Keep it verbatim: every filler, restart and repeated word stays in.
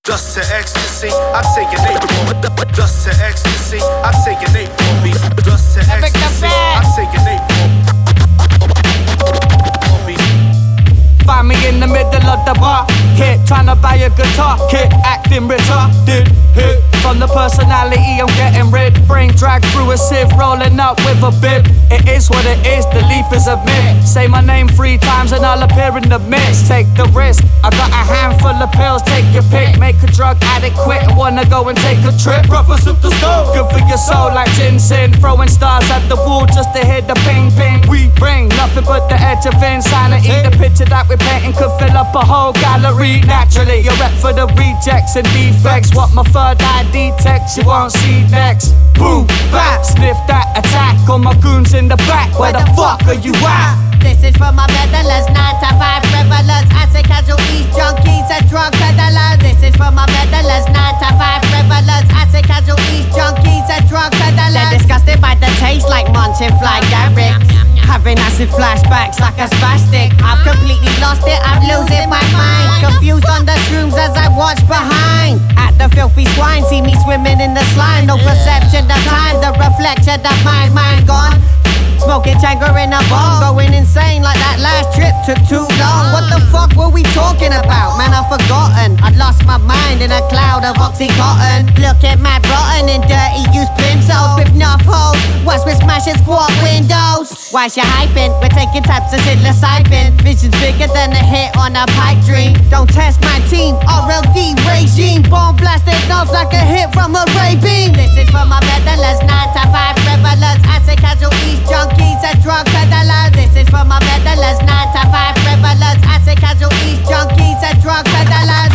Just to ecstasy, I'm taking they for Just to ecstasy, I'm taking they for me. Just to ecstasy, I'm taking they for me. Find me in the middle of the bar, kid, tryna buy a guitar, kid, acting retarded. Hit from the personality, I'm getting rid. Brain dragged through a sieve, rolling up with a bib. It is what it is, the leaf is a myth. Say my name three times and I'll appear in the mist. Take the risk, I got a handful of pills, take your pick. Make a drug addict quit, wanna go and take a trip. Brothers up the stove, good for your soul like ginseng. Throwing stars at the wall just to hear the ping ping. We bring nothing but the edge of insanity. The picture that we're painting could fill up a whole gallery. Naturally, you're rep for the rejects and defects. What my third eye detects, you won't see next. Boom, bap, sniff that attack. All my goons in the back, where the fuck are you at? This is for my meddlers, nine to five revelers, acid casualties, junkies and drug peddlers. This is for my meddlers, nine to five revelers, acid casualties, junkies and drug peddlers. They're disgusted by the taste like munching fly Garrett. Having acid flashbacks like a spastic. I've completely lost it, I'm losing my mind. Confused on the shrooms as I watch behind. At the filthy swine, see me swimming in the slime. No perception of time, the reflection of my mind gone. Smoking Tango in a bomb, going insane like that last trip took too long. What the fuck were we talking about? Man, I've forgotten. I lost my mind in a cloud of Oxycontin. Looking mad rotten in dirty used pencils with enough holes. Whilst we're smashing squat windows. Whilst you're hyping, we're taking types of psilocybin. Vision's bigger than a hit on a pipe dream. Don't test my team, R L D regime. Bomb blasted off like a hit from a ray beam. This is for my meddlers, nine to five revelers, acid casualties, junkies and drug peddlers. This is for my meddlers, nine to five revelers, acid casualties, junkies and drug peddlers.